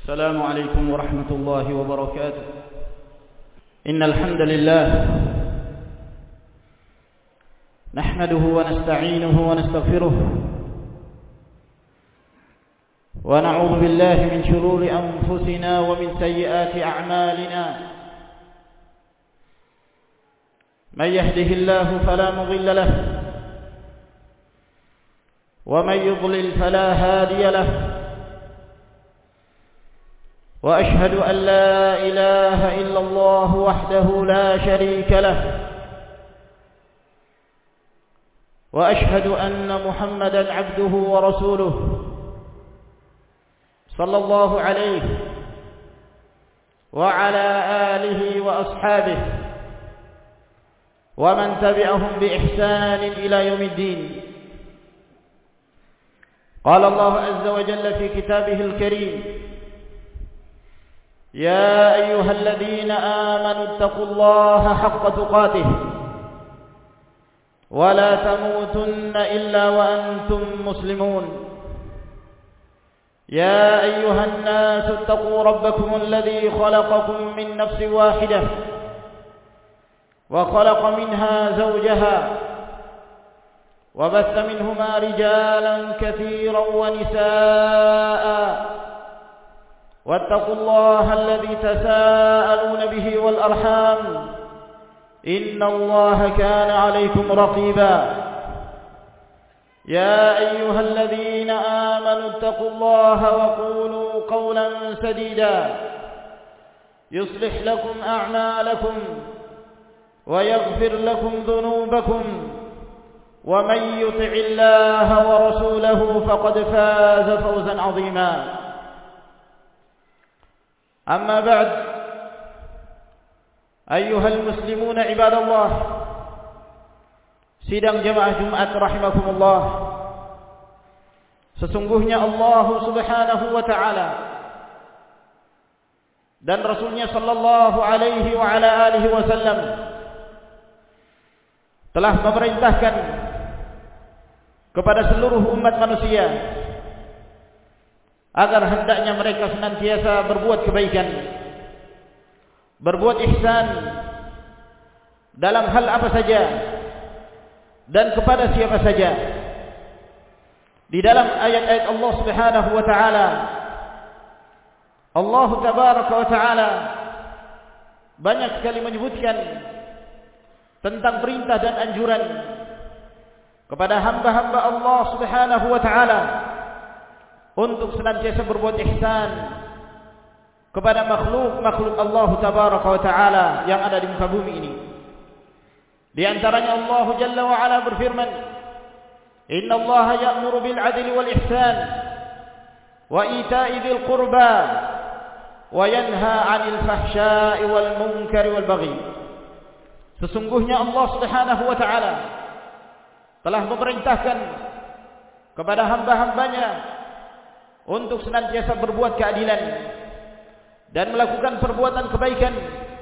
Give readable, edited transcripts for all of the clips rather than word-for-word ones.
السلام عليكم ورحمة الله وبركاته. إن الحمد لله نحمده ونستعينه ونستغفره ونعوذ بالله من شرور أنفسنا ومن سيئات أعمالنا. من يهده الله فلا مضل له ومن يضلل فلا هادي له. وأشهد أن لا إله إلا الله وحده لا شريك له. وأشهد أن محمدا عبده ورسوله صلى الله عليه وعلى آله وأصحابه ومن تبعهم بإحسان إلى يوم الدين. قال الله عز وجل في كتابه الكريم: يا أيها الذين آمنوا اتقوا الله حق تقاته ولا تموتن إلا وأنتم مسلمون. يا أيها الناس اتقوا ربكم الذي خلقكم من نفس واحدة وخلق منها زوجها وبث منهما رجالا كثيرا ونساء. واتقوا الله الذي تساءلون به والأرحام إن الله كان عليكم رقيبا. يا أيها الذين آمنوا اتقوا الله وقولوا قولا سديدا يصلح لكم أعمالكم ويغفر لكم ذنوبكم ومن يطع الله ورسوله فقد فاز فوزا عظيما. أما بعد، أيها المسلمون عباد الله، sidang jemaah Jumat rahimakumullah, sesungguhnya Allah Subhanahu wa taala dan Rasulnya sallallahu alaihi wa ala alihi wasallam telah memerintahkan kepada seluruh umat manusia agar hendaknya mereka senantiasa berbuat kebaikan, berbuat ihsan dalam hal apa saja dan kepada siapa saja. Di dalam ayat-ayat Allah Subhanahu wa taala, Allah tabaraka wa taala banyak sekali menyebutkan tentang perintah dan anjuran kepada hamba-hamba Allah Subhanahu wa taala untuk senantiasa berbuat ihsan kepada makhluk-makhluk Allah tabaraka wa taala yang ada di muka bumi ini. Di antaranya Allah Jalla wa Ala berfirman: "Inna Allah ya'muru bil 'adli wal ihsan wa ita'i dzil qurba wa yanha 'anil fahsya'i wal munkari wal baghi." Sesungguhnya Allah Subhanahu wa taala telah memerintahkan kepada hamba-hambanya untuk senantiasa berbuat keadilan dan melakukan perbuatan kebaikan,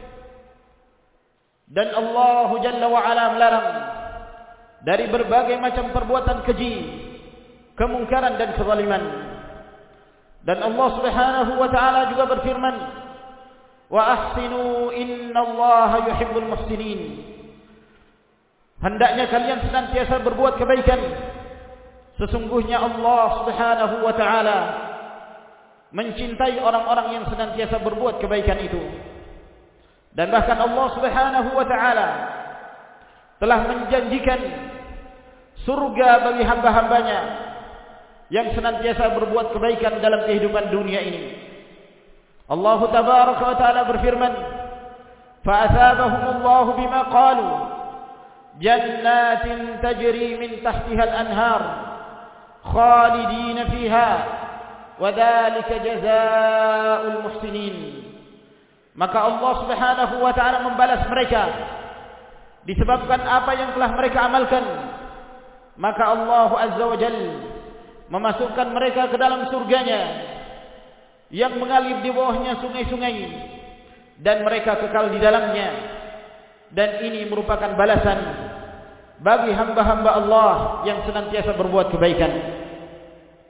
dan Allah Jalla wa Ala melarang dari berbagai macam perbuatan keji, kemungkaran dan kezaliman. Dan Allah Subhanahu wa taala juga berfirman: "Wa ahsinu innallaha yuhibbul muhsinin." Hendaknya kalian senantiasa berbuat kebaikan. Sesungguhnya Allah Subhanahu wa taala mencintai orang-orang yang senantiasa berbuat kebaikan itu. Dan bahkan Allah Subhanahu wa taala telah menjanjikan surga bagi hamba-hambanya yang senantiasa berbuat kebaikan dalam kehidupan dunia ini. Allah tabaraka wa taala berfirman: "Fa'athabahumullahu bima qalu jannatin tajri min tahtiha al-anhar khalidina fiha wa dzalika jazaa'ul muhsinin." Maka Allah Subhanahu wa taala membalas mereka disebabkan apa yang telah mereka amalkan. Maka Allah Azza wa Jalla memasukkan mereka ke dalam surganya yang mengalir di bawahnya sungai-sungai, dan mereka kekal di dalamnya. Dan ini merupakan balasan bagi hamba-hamba Allah yang senantiasa berbuat kebaikan.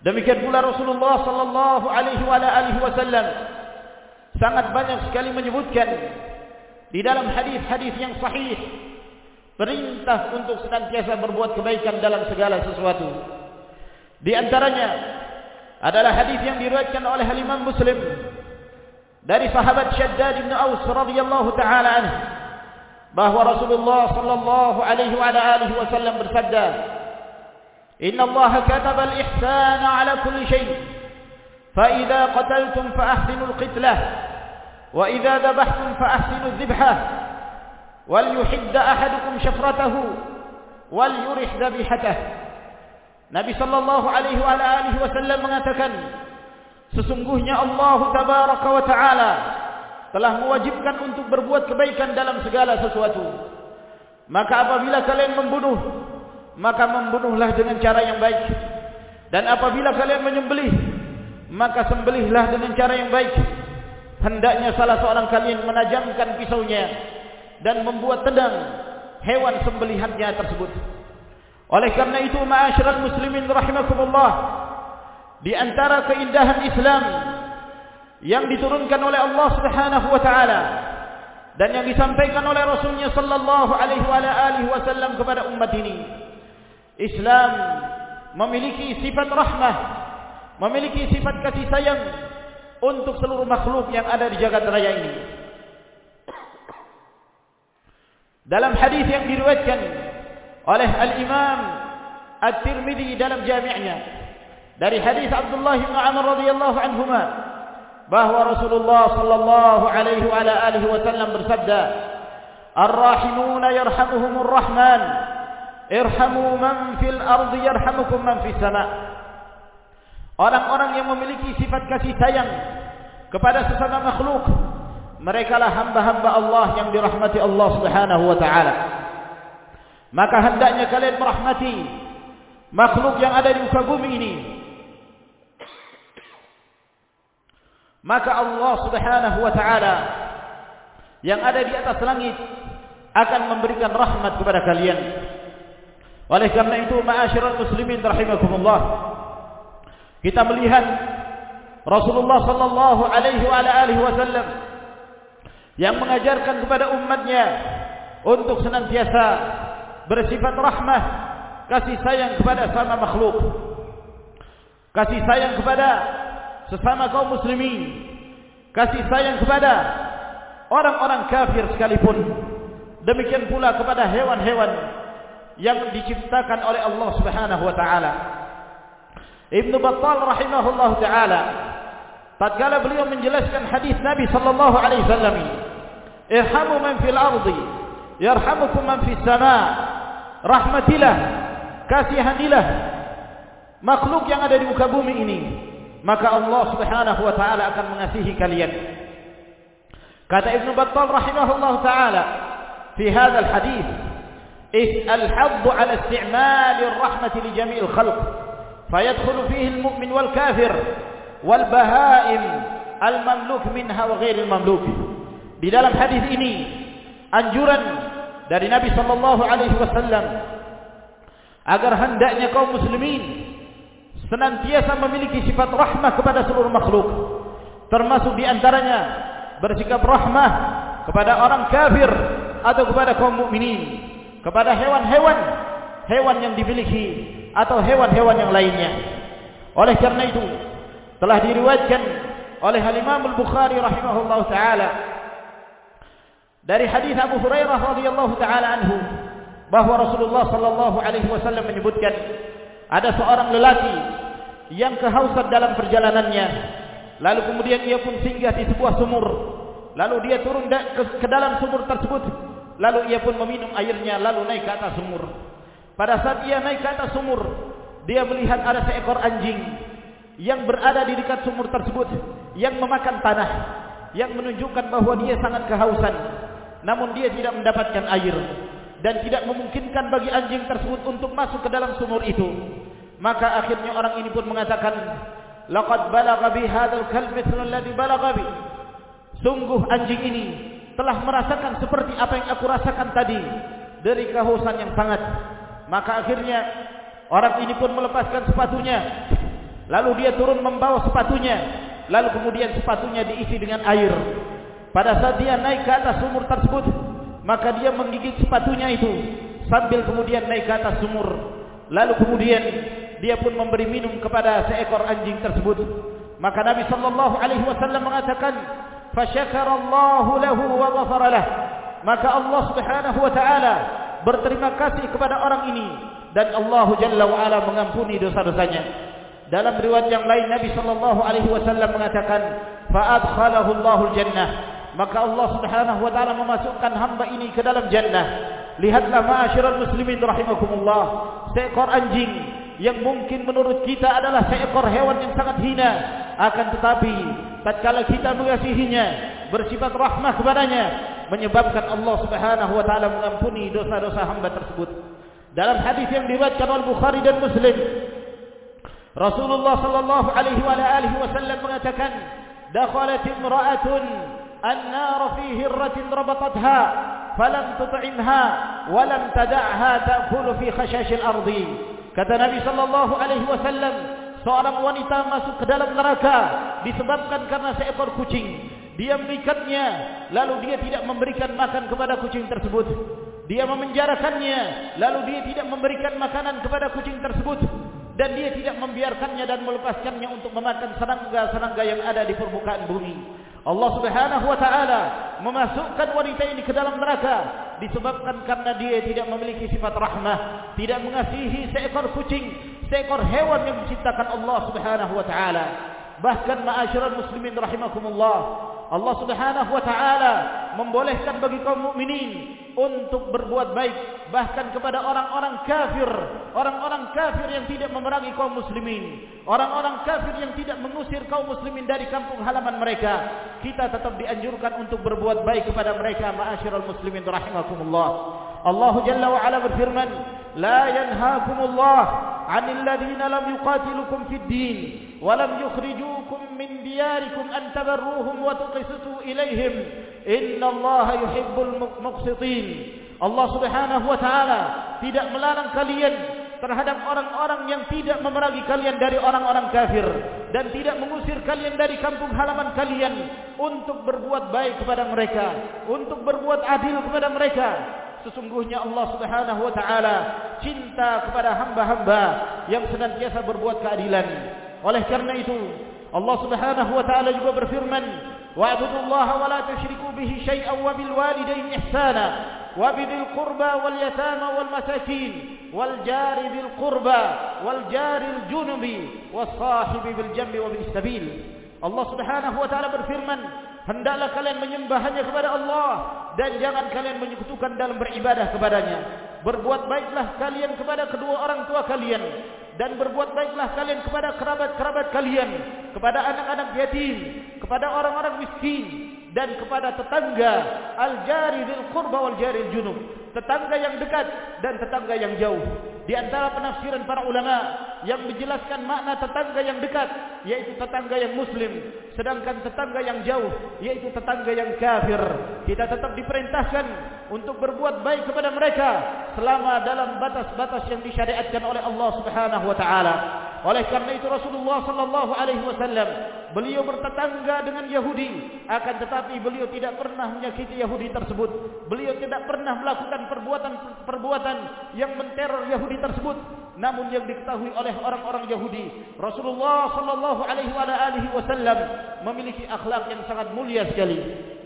Demikian pula Rasulullah sallallahu alaihi wasallam sangat banyak sekali menyebutkan di dalam hadis-hadis yang sahih perintah untuk senantiasa berbuat kebaikan dalam segala sesuatu. Di antaranya adalah hadis yang diriwayatkan oleh Imam Muslim dari sahabat Shaddad bin Aus radhiyallahu taala anhu bahwa Rasulullah sallallahu alaihi wasallam bersabda, "Inna Allah kataba al-ihsana 'ala kulli shay', fa idza qataltum fa ahsinu al-qitlah, wa idza dhabhtum fa ahsinu adh-dhibhah, wal yuhidda ahadukum shafratahu, wal yurih dhabihatahu." Nabi sallallahu alaihi wasallam mengatakan, sesungguhnya Allah tabaraka wa taala telah mewajibkan untuk berbuat kebaikan dalam segala sesuatu. Maka apabila kalian membunuh, maka membunuhlah dengan cara yang baik. Dan apabila kalian menyembelih, maka sembelihlah dengan cara yang baik. Hendaknya salah seorang kalian menajamkan pisaunya dan membuat tendang hewan sembelihannya tersebut. Oleh karena itu, ma'asyiral muslimin rahimakumullah, di antara keindahan Islam yang diturunkan oleh Allah Subhanahu wa taala dan yang disampaikan oleh Rasulnya sallallahu alaihi wasallam kepada umat ini, Islam memiliki sifat rahmah, memiliki sifat kasih sayang untuk seluruh makhluk yang ada di jagat raya ini. Dalam hadis yang diriwayatkan oleh Al-Imam At-Tirmidzi dalam jami'nya dari hadis Abdullah bin Amr radhiyallahu anhuma bahwa Rasulullah sallallahu alaihi wasallam bersabda, "Ar-rahimuna yarhamuhumur rahman, irhamu man fil ardi yarhamukum man fis sama'." Orang-orang yang memiliki sifat kasih sayang kepada sesama makhluk, merekalah hamba-hamba Allah yang dirahmati Allah Subhanahu wa taala. Maka hendaknya kalian merahmati makhluk yang ada di muka bumi ini. Maka Allah Subhanahu wa taala yang ada di atas langit akan memberikan rahmat kepada kalian. Oleh karena itu, ma'asyiral muslimin rahimakumullah, kita melihat Rasulullah sallallahu alaihi wasallam yang mengajarkan kepada umatnya untuk senantiasa bersifat rahmah, kasih sayang kepada sama makhluk, kasih sayang kepada sesama kaum muslimin, kasih sayang kepada orang-orang kafir sekalipun, demikian pula kepada hewan-hewan yang diciptakan oleh Allah Subhanahu wa taala. Ibnu Battal rahimahullahu taala tatkala beliau menjelaskan hadis Nabi sallallahu alaihi wasallam, "Irhamu man fil ardi yarhamukum man fis sama'." Rahmatilah, kasihanilah makhluk yang ada di muka bumi ini, maka Allah Subhanahu wa taala akan mengasihi kalian. Kata Ibnu Battal rahimahullahu taala fi hadzal hadis, al-hadd 'ala isti'mal ar-rahmati li jami'il khalq, fayadkhulu fihi al-mu'min wal kafir wal bahaim al-mamluk minha wa ghairil mamluk. Di dalam hadis ini anjuran dari Nabi sallallahu alaihi wasallam agar hendaknya kaum muslimin senantiasa memiliki sifat rahmah kepada seluruh makhluk, termasuk di antaranya bersikap rahmah kepada orang kafir atau kepada kaum mukminin, kepada hewan yang dimiliki atau hewan-hewan yang lainnya. Oleh karena itu telah diriwayatkan oleh Imam Al-Bukhari rahimahullahu taala dari hadis Abu Hurairah radhiyallahu taala anhu bahwa Rasulullah sallallahu alaihi wasallam menyebutkan, ada seorang lelaki yang kehausan dalam perjalanannya, lalu kemudian ia pun singgah di sebuah sumur, lalu dia turun ke dalam sumur tersebut, lalu ia pun meminum airnya, lalu naik ke atas sumur. Pada saat ia naik ke atas sumur, dia melihat ada seekor anjing yang berada di dekat sumur tersebut yang memakan tanah, yang menunjukkan bahwa dia sangat kehausan. Namun dia tidak mendapatkan air dan tidak memungkinkan bagi anjing tersebut untuk masuk ke dalam sumur itu. Maka akhirnya orang ini pun mengatakan, "Laqad balagha bi hadzal kalb mithlu alladhi balagha bi." Sungguh anjing ini telah merasakan seperti apa yang aku rasakan tadi dari kehausan yang sangat. Maka akhirnya orang ini pun melepaskan sepatunya, Lalu dia turun membawa sepatunya. Lalu kemudian sepatunya diisi dengan air. Pada saat dia naik ke atas sumur tersebut, maka dia menggigit sepatunya itu sambil kemudian naik ke atas sumur. Lalu kemudian dia pun memberi minum kepada seekor anjing tersebut. Maka Nabi sallallahu alaihi wasallam mengatakan, "Fasyakarallahu lahu wa ghafara lah." Maka Allah Subhanahu wa taala berterima kasih kepada orang ini dan Allah Jalla wa ala mengampuni dosa-dosanya. Dalam riwayat yang lain Nabi sallallahu alaihi wasallam mengatakan, "Fa adkhalahu Allahul jannah." Maka Allah Subhanahu wa taala memasukkan hamba ini ke dalam jannah. Lihatlah ma'asyiral muslimin rahimakumullah, seekor anjing yang mungkin menurut kita adalah seekor hewan yang sangat hina, akan tetapi tatkala kita mengasihinya, bersifat rahmah kepadanya, menyebabkan Allah Subhanahu wa taala mengampuni dosa-dosa hamba tersebut. Dalam hadis yang diriwayatkan oleh Bukhari dan Muslim, Rasulullah sallallahu alaihi wa alihi wasallam mengatakan, "Dakhalat imra'atun an-nar fi hirratin rabatatha falam tut'imha wa lam tad'ha ta'kulu fi khashashil ardi." Kata Nabi sallallahu alaihi wasallam, seorang wanita masuk ke dalam neraka disebabkan karena seekor kucing. Dia mengikatnya, lalu dia tidak memberikan makan kepada kucing tersebut. Dia memenjarakannya, lalu dia tidak memberikan makanan kepada kucing tersebut. Dan dia tidak membiarkannya dan melepaskannya untuk memakan serangga-serangga yang ada di permukaan bumi. Allah Subhanahu wa taala memasukkan wanita ini ke dalam neraka disebabkan karena dia tidak memiliki sifat rahmah, tidak mengasihi seekor kucing, seekor hewan yang diciptakan Allah Subhanahu wa taala. Bahkan ma'asyiral muslimin rahimakumullah, Allah Subhanahu wa taala membolehkan bagi kaum mukminin untuk berbuat baik bahkan kepada orang-orang kafir yang tidak memerangi kaum muslimin, orang-orang kafir yang tidak mengusir kaum muslimin dari kampung halaman mereka. Kita tetap dianjurkan untuk berbuat baik kepada mereka ma'asyiral muslimin rahimakumullah. Allah Jalla wa ala berfirman, "La yanhaakumullah 'anil ladzina lam yuqatilukum fid din wa lam yukhrijukum min diyarikum an tabarruhum wa tuqsitu ilaihim innallaha yuhibbul muqsitin." Allah Subhanahu wa taala tidak melarang kalian terhadap orang-orang yang tidak memerangi kalian dari orang-orang kafir dan tidak mengusir kalian dari kampung halaman kalian untuk berbuat baik kepada mereka, untuk berbuat adil kepada mereka. Sesungguhnya Allah Subhanahu wa taala cinta kepada hamba-hamba yang senantiasa berbuat keadilan. Oleh karena itu, Allah Subhanahu wa taala juga berfirman, "Wa'budullaha wa la tusyriku bihi syai'an wa bil walidayni ihsana wa bidil qurba wal yatama wal masakin wal jari bil qurba wal jaril junubi was sahibi bil jambi wa bil sabil." Allah Subhanahu wa taala berfirman, hendaklah kalian menyembah hanya kepada Allah dan jangan kalian menyekutukan dalam beribadah kepadanya. Berbuat baiklah kalian kepada kedua orang tua kalian dan berbuat baiklah kalian kepada kerabat-kerabat kalian, kepada anak-anak yatim, kepada orang-orang miskin dan kepada tetangga, al-jari dzil qurba wal jaril junub, tetangga yang dekat dan tetangga yang jauh. Di antara penafsiran para ulama yang menjelaskan makna tetangga yang dekat yaitu tetangga yang muslim, sedangkan tetangga yang jauh yaitu tetangga yang kafir. Kita tetap diperintahkan untuk berbuat baik kepada mereka selama dalam batas-batas yang disyariatkan oleh Allah Subhanahu wa taala. Oleh karena itu Rasulullah sallallahu alaihi wasallam beliau bertetangga dengan Yahudi, akan tetapi beliau tidak pernah menyakiti Yahudi tersebut. Beliau tidak pernah melakukan perbuatan yang menteror Yahudi tersebut. Namun yang diketahui oleh orang-orang Yahudi, Rasulullah sallallahu alaihi wasallam memiliki akhlak yang sangat mulia sekali.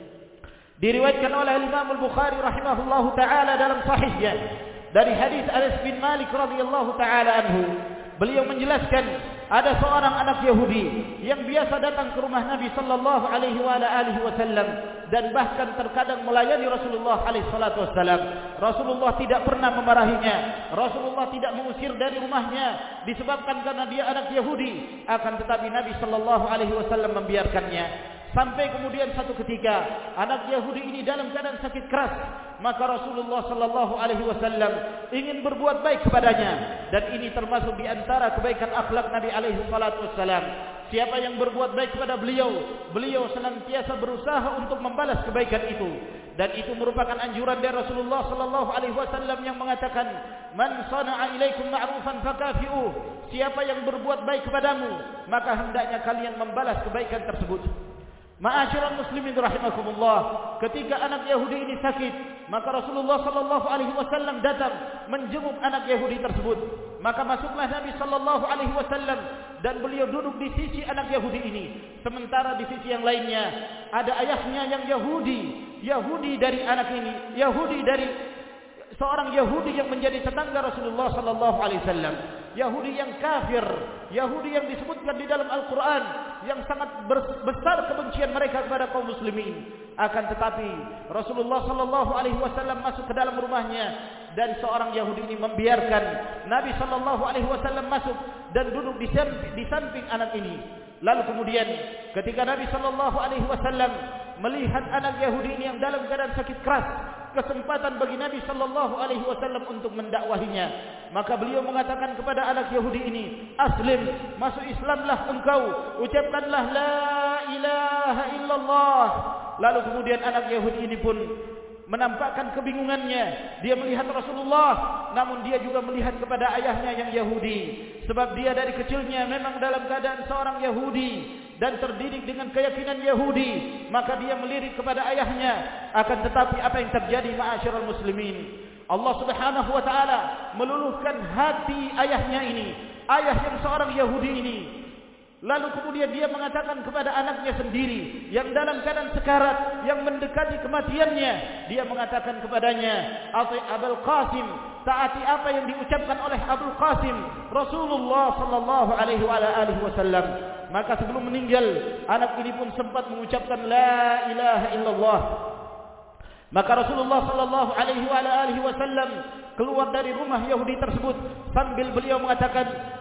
Diriwayatkan oleh Imam Al-Bukhari rahimahullahu taala dalam sahihnya dari hadis Anas bin Malik radhiyallahu taala anhu. Beliau menjelaskan ada seorang anak Yahudi yang biasa datang ke rumah Nabi sallallahu alaihi wasallam dan bahkan terkadang melayani Rasulullah alaihi salatu wasallam. Rasulullah tidak pernah memarahinya, Rasulullah tidak mengusir dari rumahnya disebabkan karena dia anak Yahudi, akan tetapi Nabi sallallahu alaihi wasallam membiarkannya. Sampai kemudian satu ketika anak Yahudi ini dalam keadaan sakit keras, maka Rasulullah sallallahu alaihi wasallam ingin berbuat baik kepadanya, dan ini termasuk di antara kebaikan akhlak Nabi alaihi salatu wasallam. Siapa yang berbuat baik kepada beliau, beliau senantiasa berusaha untuk membalas kebaikan itu. Dan itu merupakan anjuran dari Rasulullah sallallahu alaihi wasallam yang mengatakan, "Man sana'a ilaikum ma'rufan fakafi'uh." Siapa yang berbuat baik kepadamu, maka hendaknya kalian membalas kebaikan tersebut. Ma'asyiral muslimin rahimakumullah, ketika anak Yahudi ini sakit, maka Rasulullah sallallahu alaihi wasallam datang menjenguk anak Yahudi tersebut. Maka masuklah Nabi sallallahu alaihi wasallam dan beliau duduk di sisi anak Yahudi ini. Sementara di sisi yang lainnya ada ayahnya yang Yahudi dari anak ini, Yahudi dari seorang Yahudi yang menjadi tetangga Rasulullah sallallahu alaihi wasallam, Yahudi yang kafir, Yahudi yang disebutkan di dalam Al-Quran yang sangat besar kebencian mereka kepada kaum muslimin. Akan tetapi Rasulullah sallallahu alaihi wasallam masuk ke dalam rumahnya dan seorang Yahudi ini membiarkan Nabi sallallahu alaihi wasallam masuk dan duduk di samping anak ini. Lalu kemudian ketika Nabi sallallahu alaihi wasallam melihat anak Yahudi ini yang dalam keadaan sakit keras, kesempatan bagi Nabi sallallahu alaihi wasallam untuk mendakwahinya, maka beliau mengatakan kepada anak Yahudi ini, "Aslim, masuk Islamlah engkau, ucapkanlah la ilaha illallah." Lalu kemudian anak Yahudi ini pun menampakkan kebingungannya. Dia melihat Rasulullah, namun dia juga melihat kepada ayahnya yang Yahudi, sebab dia dari kecilnya memang dalam keadaan seorang Yahudi dan terdidik dengan keyakinan Yahudi, maka dia melirik kepada ayahnya. Akan tetapi apa yang terjadi ma'asyiral muslimin, Allah Subhanahu wa taala meluluhkan hati ayahnya ini, ayah yang seorang Yahudi ini. Lalu kemudian dia mengatakan kepada anaknya sendiri yang dalam keadaan sekarat, yang mendekati kematiannya, dia mengatakan kepadanya, "Ati Abul Qasim, taati apa yang diucapkan oleh Abul Qasim, Rasulullah sallallahu alaihi wasallam." Maka sebelum meninggal, anak ini pun sempat mengucapkan la ilaha illallah. Maka Rasulullah sallallahu alaihi wasallam keluar dari rumah Yahudi tersebut sambil beliau mengatakan,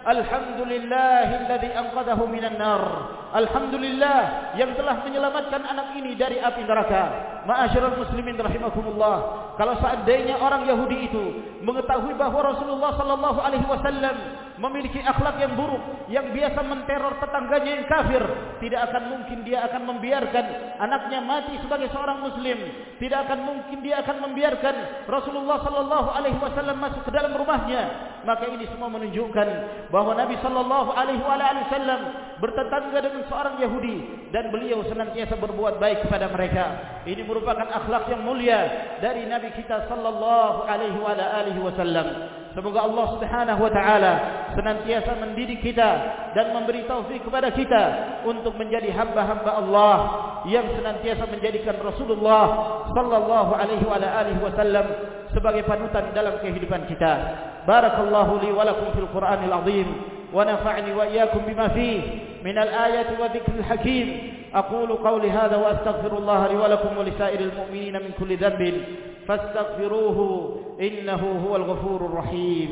"Alhamdulillahilladzi anqadhahu minan nar." Alhamdulillah yang telah menyelamatkan anak ini dari api neraka. Ma'asyiral muslimin rahimakumullah, kalau seandainya orang Yahudi itu mengetahui bahwa Rasulullah sallallahu alaihi wasallam memiliki akhlak yang buruk, yang biasa menteror tetangganya yang kafir, tidak akan mungkin dia akan membiarkan anaknya mati sebagai seorang muslim. Tidak akan mungkin dia akan membiarkan Rasulullah sallallahu alaihi wasallam masuk ke dalam rumahnya. Maka ini semua menunjukkan bahwa Nabi sallallahu alaihi wasallam bertetangga dengan seorang Yahudi dan beliau senantiasa berbuat baik kepada mereka. Ini merupakan akhlak yang mulia dari Nabi kita sallallahu alaihi wasallam. Semoga Allah Subhanahu wa taala senantiasa mendidik kita dan memberi taufik kepada kita untuk menjadi hamba-hamba Allah yang senantiasa menjadikan Rasulullah sallallahu alaihi wasallam sebagai panutan dalam kehidupan kita. Barakallahu li wa lakum fil Qur'anil azim wa nafa'ni wa iyyakum bima fihi min al-ayati wa dhikril hakim. Aqulu qawli hadha wa astaghfirullah li wa lakum wa lisairil mu'minina min kulli dhanbin fastaghfiruhu innahu huwal ghafurur rahim.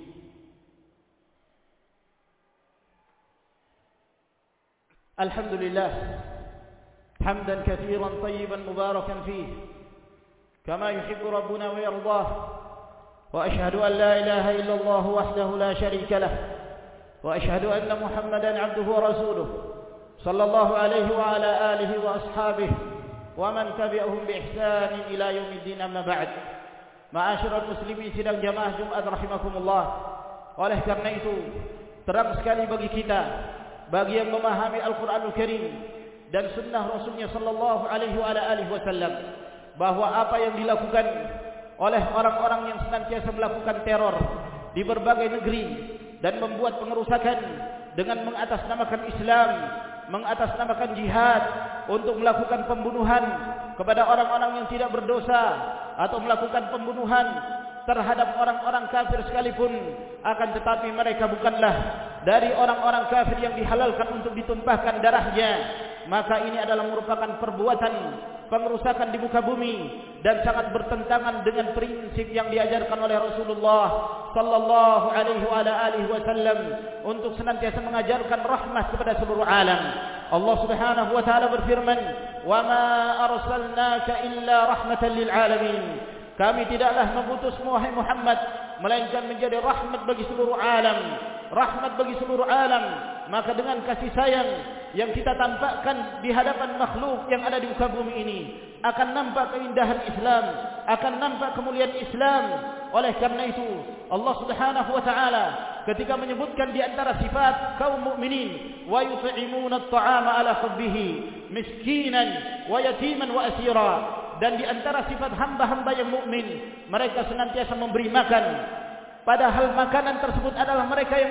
Alhamdulillah hamdan katsiran tayyiban mubarakan fihi kama yuhibbu rabbuna wa yardah. وأشهد أن لا إله إلا الله وحده لا شريك له وأشهد أن محمدا عبده ورسوله صلى الله عليه وعلى آله وأصحابه ومن تبعهم بإحسان إلى يوم الدين. أما بعد, ma'asyiral muslimin sidang jamaah Jumat rahimakumullah. Oleh karena itu terang sekali bagi kita, bagi yang memahami Al-Quranul Karim dan sunnah Rasulnya sallallahu alaihi wasallam, bahwa apa yang dilakukan oleh orang-orang yang senantiasa melakukan teror di berbagai negeri dan membuat pengerusakan dengan mengatasnamakan Islam, mengatasnamakan jihad untuk melakukan pembunuhan kepada orang-orang yang tidak berdosa atau melakukan pembunuhan terhadap orang-orang kafir sekalipun, akan tetapi mereka bukanlah dari orang-orang kafir yang dihalalkan untuk ditumpahkan darahnya, maka ini adalah merupakan perbuatan pengerusakan di muka bumi dan sangat bertentangan dengan prinsip yang diajarkan oleh Rasulullah sallallahu alaihi wasallam untuk senantiasa mengajarkan rahmat kepada seluruh alam. Allah Subhanahu wa taala berfirman, "Wa ma arsalnaka illa rahmatan lil alamin." Kami tidaklah mengutusmu wahai Muhammad melainkan menjadi rahmat bagi seluruh alam. Rahmat bagi seluruh alam maka dengan kasih sayang yang kita tampakkan di hadapan makhluk yang ada di muka bumi ini, akan nampak keindahan Islam, akan nampak kemuliaan Islam. Oleh karena itu, Allah Subhanahu wa taala ketika menyebutkan di antara sifat kaum mukminin, wa yut'imuna at-ta'ama 'ala hubbihi miskinan wa yatiman wa asira, dan di antara sifat hamba-hamba yang mukmin, mereka senantiasa memberi makan, padahal makanan tersebut adalah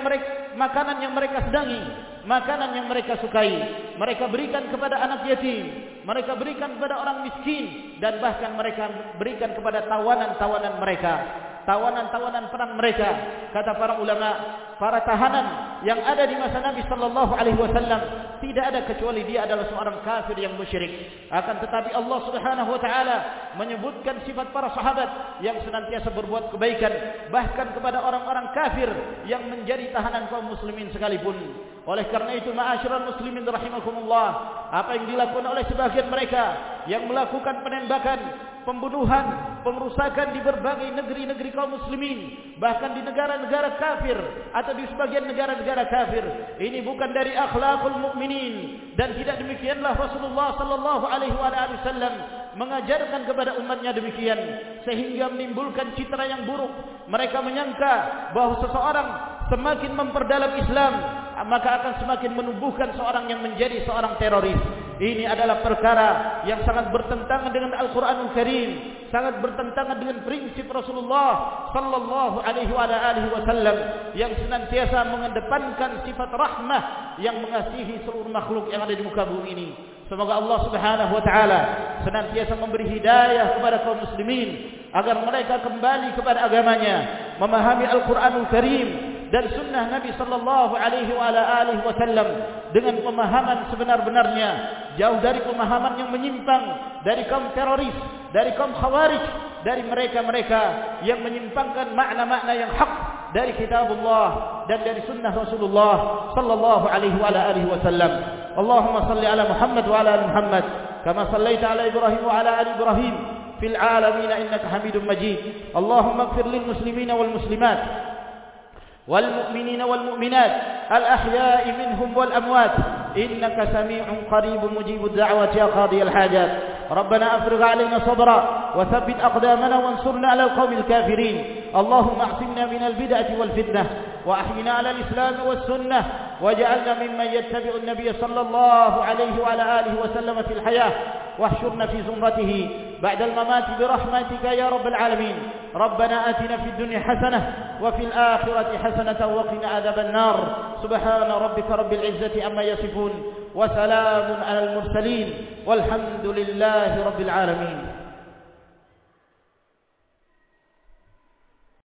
makanan yang mereka sedangi, makanan yang mereka sukai. Mereka berikan kepada anak yatim, mereka berikan kepada orang miskin, dan bahkan mereka berikan kepada tawanan-tawanan mereka, tawanan-tawanan perang mereka. Kata para ulama, para tahanan yang ada di masa Nabi sallallahu alaihi wasallam tidak ada kecuali dia adalah seorang kafir yang musyrik. Akan tetapi Allah Subhanahu wa taala menyebutkan sifat para sahabat yang senantiasa berbuat kebaikan bahkan kepada orang-orang kafir yang menjadi tahanan kaum muslimin sekalipun. Oleh karena itu, ma'asyiral muslimin rahimakumullah, apa yang dilakukan oleh sebagian mereka yang melakukan penembakan, pembunuhan, pengerusakan di berbagai negeri-negeri kaum muslimin, bahkan di negara-negara kafir atau di sebagian negara-negara kafir, ini bukan dari akhlakul mukminin, dan tidak demikianlah Rasulullah sallallahu alaihi wasallam mengajarkan kepada umatnya demikian, sehingga menimbulkan citra yang buruk. Mereka menyangka bahwa seseorang semakin memperdalam Islam, maka akan semakin menumbuhkan seorang yang menjadi seorang teroris. Ini adalah perkara yang sangat bertentangan dengan Al-Quranul Karim, sangat bertentangan dengan prinsip Rasulullah sallallahu alaihi wasallam yang senantiasa mengedepankan sifat rahmah yang mengasihi seluruh makhluk yang ada di muka bumi ini. Semoga Allah Subhanahu wa taala senantiasa memberi hidayah kepada kaum muslimin agar mereka kembali kepada agamanya, memahami Al-Quranul Karim dan sunnah Nabi sallallahu alaihi wasallam dengan pemahaman sebenar-benarnya, jauh dari pemahaman yang menyimpang dari kaum teroris, dari kaum khawarij, dari mereka-mereka yang menyimpangkan makna-makna yang hak dari kitabullah dan dari sunnah Rasulullah sallallahu alaihi wasallam. Allahumma salli ala Muhammad wa ala ali Muhammad kama sallaita ala Ibrahim wa ala ali Ibrahim fil alamin innaka Hamidum Majid. Allahumma ighfir lil muslimina wal muslimat والمؤمنين والمؤمنات الأحياء منهم والأموات إنك سميع قريب مجيب الدعوات يا قاضي الحاجات. ربنا أفرغ علينا صبرا وثبت أقدامنا وانصرنا على القوم الكافرين. اللهم اعصمنا من البدعة والفتنة وأحينا على الإسلام والسنة واجعلنا ممن يتبع النبي صلى الله عليه وعلى آله وسلم في الحياة واحشرنا في زمرته بعد الممات برحمتك يا رب العالمين. ربنا آتنا في الدنيا حسنة وفي الآخرة حسنة وقنا عذاب النار. سبحان ربك رب العزة عما يصفون وسلام على المرسلين والحمد لله رب العالمين.